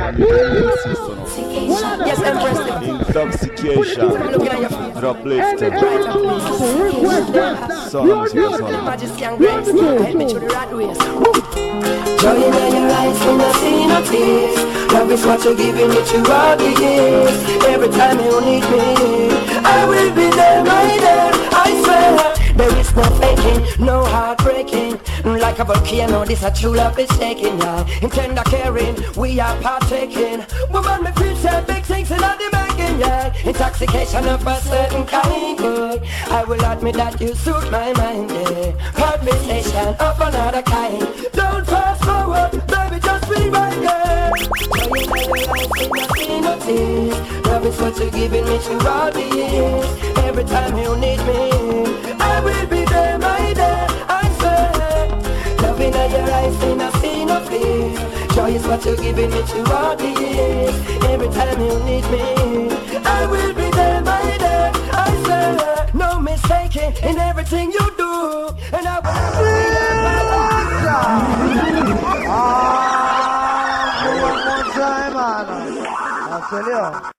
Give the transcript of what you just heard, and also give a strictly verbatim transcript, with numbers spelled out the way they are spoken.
Yes, Empress. Intoxication. Looking at your feet. Drop lifting. Right Songs, yes, son. Majesty and grace. Help me to the right ways. Joy in your eyes when I see no tears. Love is what you're giving me to all the years. Every time you need me, I will be there, my dear, I swear. There is no faking, no heartbreaking. Like a volcano, this a true love is shaking, yeah. In tender caring, we are partaking. Woman, me feel say big things in all the making, yeah. Intoxication of a certain kind, yeah. I will admit that you suit my mind, yeah. Conversation of another kind. Don't fast forward, baby, just be right there. Love is what you're giving me to all the years. Every time you need me, I will be there, my dear, I swear. Loving in your eyes, and I see no fear. Joy is what you're giving me to all the years. Every time you need me, I will be there, my dear, I swear. No mistaking in everything you do, and I will be there, my dear. Ah, one more time, man. I'll tell you.